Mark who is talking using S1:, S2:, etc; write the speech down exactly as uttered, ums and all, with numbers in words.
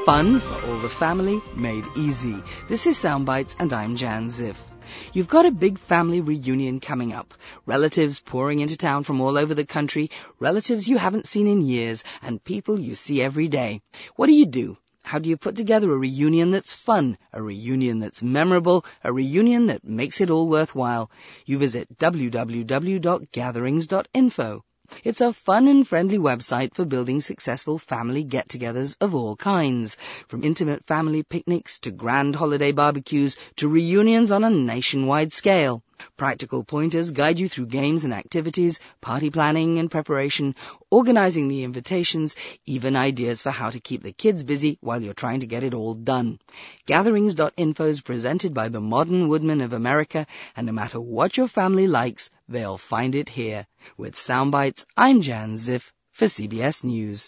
S1: Fun for all the family, made easy. This is Soundbites and I'm Jan Ziff. You've got a big family reunion coming up. Relatives pouring into town from all over the country, relatives you haven't seen in years, and people you see every day. What do you do? How do you put together a reunion that's fun, a reunion that's memorable, a reunion that makes it all worthwhile? You visit w w w dot gatherings dot info. It's a fun and friendly website for building successful family get-togethers of all kinds, from intimate family picnics to grand holiday barbecues to reunions on a nationwide scale. Practical pointers guide you through games and activities, party planning and preparation, organizing the invitations, even ideas for how to keep the kids busy while you're trying to get it all done. Gatherings dot info is presented by the Modern Woodmen of America, and no matter what your family likes, they'll find it here. With Soundbites, I'm Jan Ziff for C B S News.